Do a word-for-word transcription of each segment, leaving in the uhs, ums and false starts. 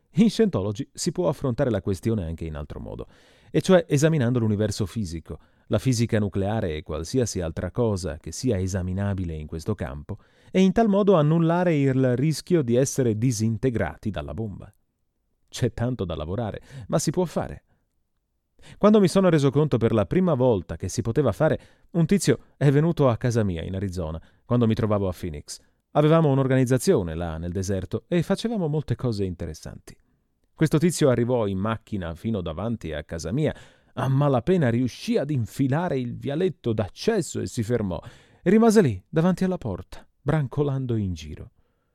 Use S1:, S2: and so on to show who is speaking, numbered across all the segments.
S1: In Scientology si può affrontare la questione anche in altro modo, e cioè esaminando l'universo fisico, la fisica nucleare e qualsiasi altra cosa che sia esaminabile in questo campo, e in tal modo annullare il rischio di essere disintegrati dalla bomba. C'è tanto da lavorare, ma si può fare. Quando mi sono reso conto per la prima volta che si poteva fare, un tizio è venuto a casa mia in Arizona, quando mi trovavo a Phoenix. Avevamo un'organizzazione là nel deserto e facevamo molte cose interessanti. Questo tizio arrivò in macchina fino davanti a casa mia, a malapena riuscì ad infilare il vialetto d'accesso e si fermò, e rimase lì, davanti alla porta, brancolando in giro.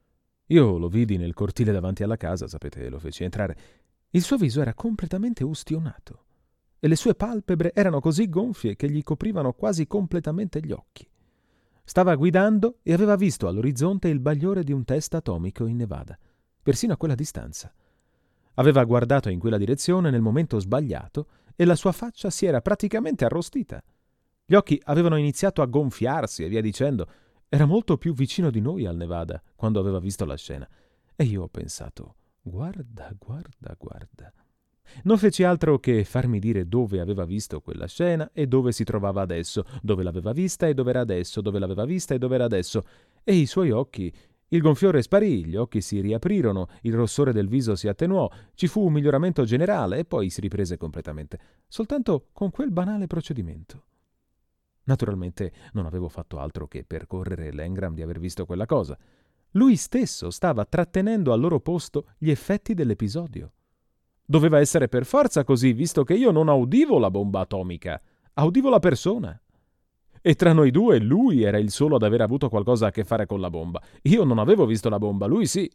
S1: Io lo vidi nel cortile davanti alla casa, sapete, lo feci entrare. Il suo viso era completamente ustionato e le sue palpebre erano così gonfie che gli coprivano quasi completamente gli occhi. Stava guidando e aveva visto all'orizzonte il bagliore di un test atomico in Nevada, persino a quella distanza. Aveva guardato in quella direzione nel momento sbagliato e la sua faccia si era praticamente arrostita. Gli occhi avevano iniziato a gonfiarsi e via dicendo. Era molto più vicino di noi al Nevada quando aveva visto la scena. E io ho pensato, guarda, guarda, guarda. Non feci altro che farmi dire dove aveva visto quella scena e dove si trovava adesso, dove l'aveva vista e dove era adesso, dove l'aveva vista e dove era adesso. E i suoi occhi, il gonfiore sparì, gli occhi si riaprirono, il rossore del viso si attenuò, ci fu un miglioramento generale e poi si riprese completamente, soltanto con quel banale procedimento. Naturalmente non avevo fatto altro che percorrere l'engram di aver visto quella cosa. Lui stesso stava trattenendo al loro posto gli effetti dell'episodio. Doveva essere per forza così, visto che io non audivo la bomba atomica, audivo la persona. E tra noi due lui era il solo ad aver avuto qualcosa a che fare con la bomba. Io non avevo visto la bomba, lui sì.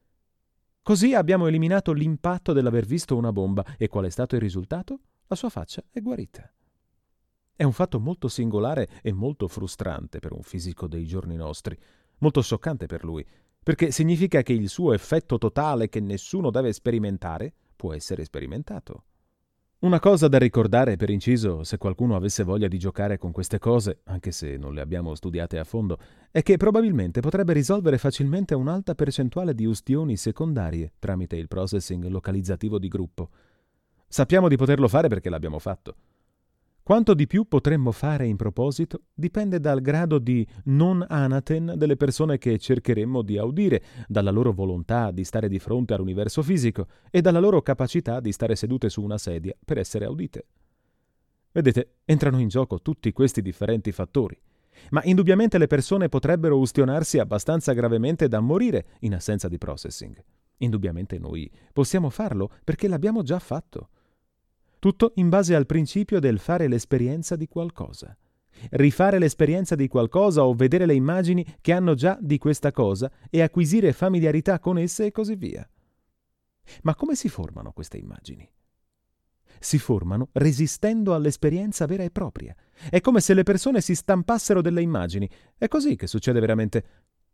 S1: Così abbiamo eliminato l'impatto dell'aver visto una bomba. E qual è stato il risultato? La sua faccia è guarita. È un fatto molto singolare e molto frustrante per un fisico dei giorni nostri, molto scioccante per lui, perché significa che il suo effetto totale che nessuno deve sperimentare può essere sperimentato. Una cosa da ricordare, per inciso, se qualcuno avesse voglia di giocare con queste cose, anche se non le abbiamo studiate a fondo, è che probabilmente potrebbe risolvere facilmente un'alta percentuale di ustioni secondarie tramite il processing localizzativo di gruppo. Sappiamo di poterlo fare perché l'abbiamo fatto. Quanto di più potremmo fare in proposito dipende dal grado di non anaten delle persone che cercheremmo di audire, dalla loro volontà di stare di fronte all'universo fisico e dalla loro capacità di stare sedute su una sedia per essere audite. Vedete, entrano in gioco tutti questi differenti fattori, ma indubbiamente le persone potrebbero ustionarsi abbastanza gravemente da morire in assenza di processing. Indubbiamente noi possiamo farlo perché l'abbiamo già fatto. Tutto in base al principio del fare l'esperienza di qualcosa. Rifare l'esperienza di qualcosa o vedere le immagini che hanno già di questa cosa e acquisire familiarità con esse e così via. Ma come si formano queste immagini? Si formano resistendo all'esperienza vera e propria. È come se le persone si stampassero delle immagini. È così che succede veramente.